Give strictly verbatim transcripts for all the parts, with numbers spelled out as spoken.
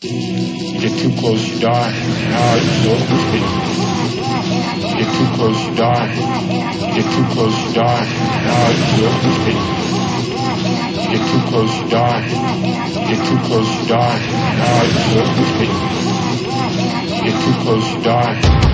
You get too close, you die. Now it's over. You get too close, you die. You get too close, you die. Now it's over. You get too close, you die. You get too close, you die. Now it's over. You get too close, you die.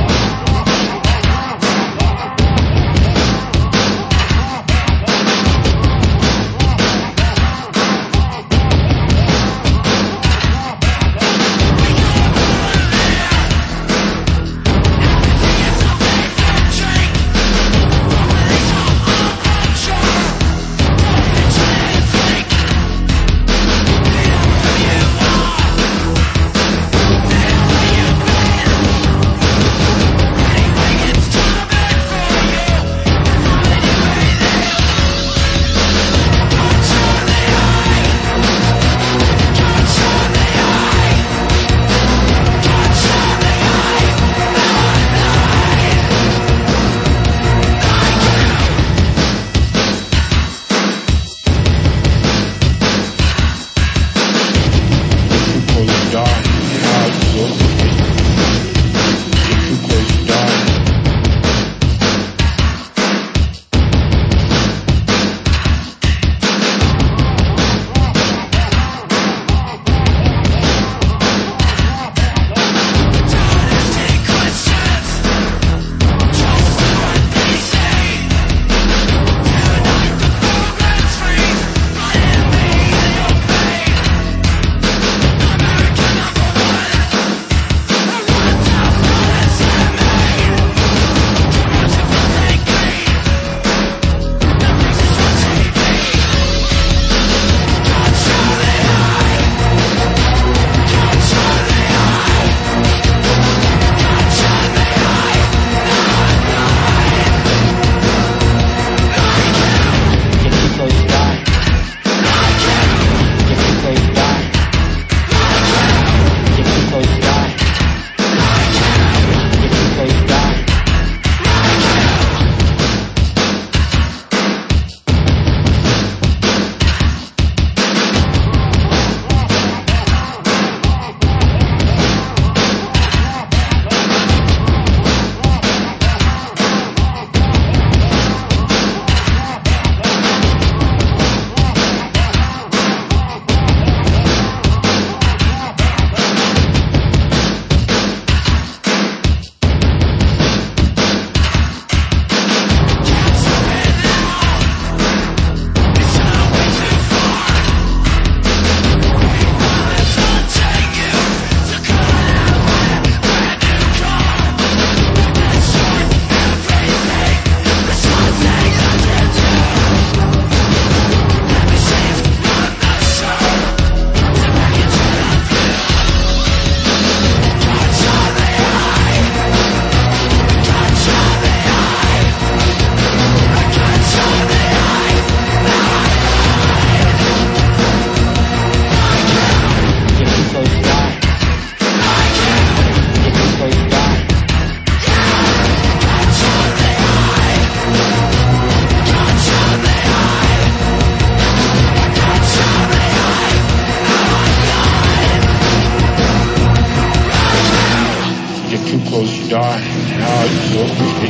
Close, you die. Now it's over.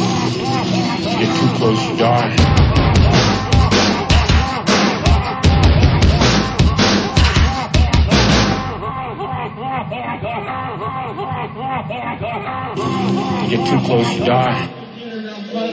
You get too close, you die. You get too close, you die.